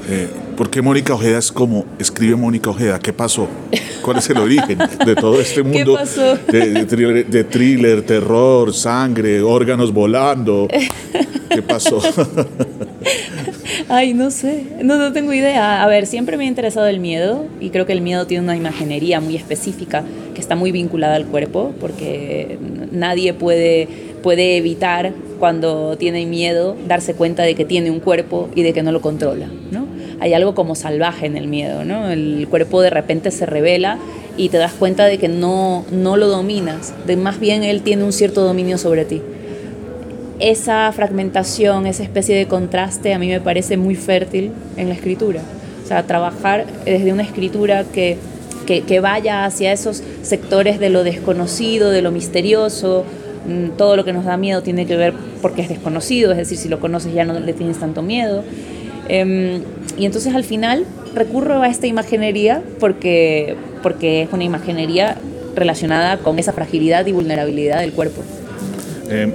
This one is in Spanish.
¿Por qué Mónica Ojeda es como escribe Mónica Ojeda? ¿Qué pasó? ¿Cuál es el origen de todo este mundo? ¿Qué pasó? De thriller, terror, sangre, órganos volando. ¿Qué pasó? Ay, no sé, no tengo idea. A ver, siempre me ha interesado el miedo y creo que el miedo tiene una imaginería muy específica que está muy vinculada al cuerpo, porque nadie puede evitar, cuando tiene miedo, darse cuenta de que tiene un cuerpo y de que no lo controla, ¿no? Hay algo como salvaje en el miedo, ¿no? El cuerpo de repente se revela y te das cuenta de que no lo dominas, de más bien él tiene un cierto dominio sobre ti. Esa fragmentación, esa especie de contraste a mí me parece muy fértil en la escritura. O sea, trabajar desde una escritura que vaya hacia esos sectores de lo desconocido, de lo misterioso. Todo lo que nos da miedo tiene que ver porque es desconocido, es decir, si lo conoces ya no le tienes tanto miedo. Y entonces al final recurro a esta imaginería porque es una imaginería relacionada con esa fragilidad y vulnerabilidad del cuerpo.